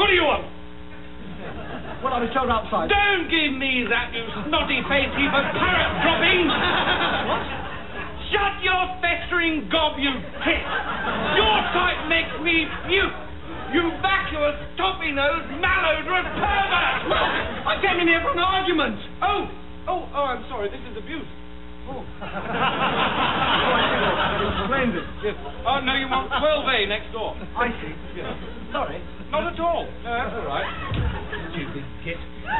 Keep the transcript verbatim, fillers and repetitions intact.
do you want? Well, I was told outside. Don't give me that, you snotty face heap of parrot droppings! What? Shut your festering gob, you tit! Your type makes me puke! You vacuous, toppy-nosed, malodorous pervert! Look, I came in here for an argument. Oh! Oh, oh, I'm sorry, this is abuse. Oh. Splendid. Yes. Oh, no, you want twelve A next door. I see. Yes. Sorry. Not at all. No, that's all right. Stupid git.